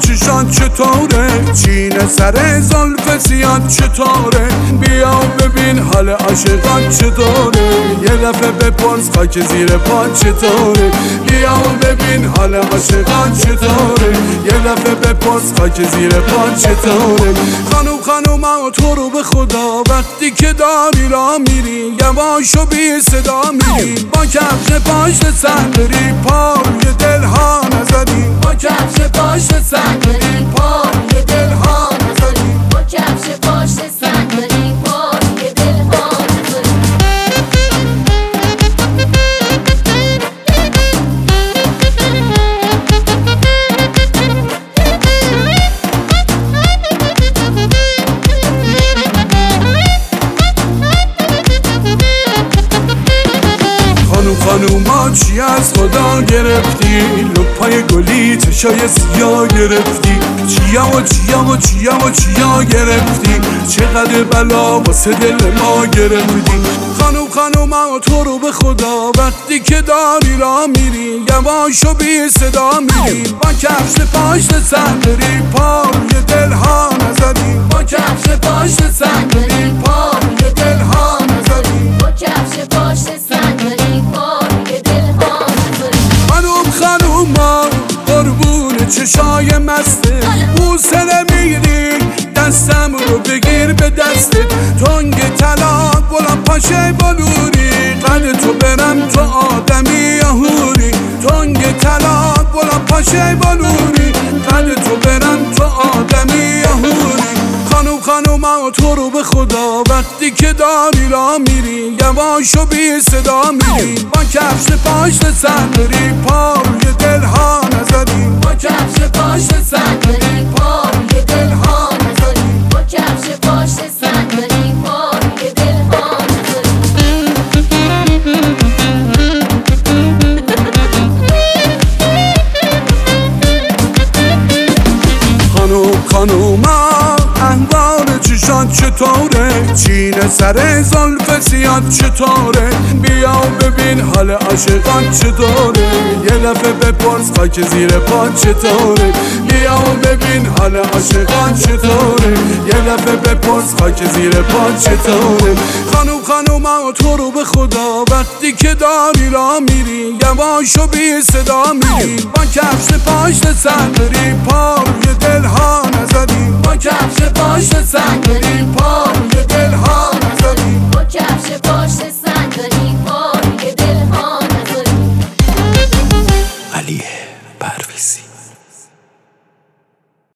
چشات چطوره، چینه سر زلف سیاد چطوره، بیا ببین حال عاشقات چطوره، یه دفعه بپرس خاک زیر پا چطوره، بیا ببین حال عاشقات چطوره، یه دفعه بپرس خاک زیر پا چطوره. خانوما تو رو به خدا وقتی که داری را میری یواش و بی صدا میری، با کفش پاشت سندری پای دلها نزدی، با کفش پاشت سندری پای دلها نزدی، با کفش پاشت سندری پای دلها نزدی. خانوما چی از خدا گرفتی، لپای گلی چشای سیاه گرفتی، چیا گرفتی، چقدر بلا واسه دل ما گرفتی. خانوما تو رو به خدا وقتی که داری را میری یواش و بی صدا میری، با کفش پاشت سندری پای دلها نزدی، با کفش پاشت سندری پای دلها نزدی، با کفش پاشت سندری پای دلها نزدی. خانوما قربون چشای مسته، بوسه نمیگیری دستم رو بگیر به دستت، تنگ طلاق بلند پاشه بلوری، قد تو برم تو آدمی یهوری، تنگ طلاق بلند پاشه بلوری، قد تو برم تو آدمی یهوری. خانوما تو رو به خدا وقتی که داری را میری یواش و بی صدا میری، با کفش پاشت سندری پای دلها نزدی، با کفش پاشت سندری پای دلها نزدی، با کفش پاشت سندری پای دلها نزدی. خانوما احوال چشات چطوره، چینه سر زلف سیاد چطوره، بیا ببین حال عاشقات چطوره، یه دفعه بپرس خاک زیر پا چطوره، بیا ببین حال عاشقات چطوره، یه دفعه بپرس خاک زیر پا چطوره. خانوما تو رو به خدا وقتی که داری را میری یواش و بی صدا میری، با کفش پاشت سندری پا